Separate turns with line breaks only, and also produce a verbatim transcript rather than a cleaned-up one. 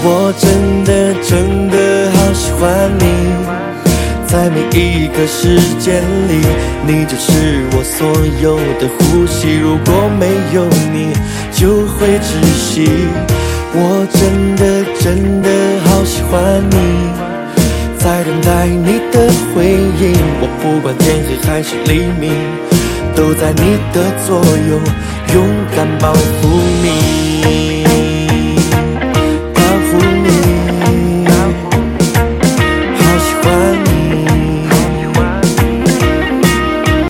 我真的真的好喜欢你，在每一个时间里，你就是我所有的呼吸。如果没有你，就会窒息。我真的真的好喜欢你，在等待你的回应。我不管天黑还是黎明，都在你的左右，勇敢保护你。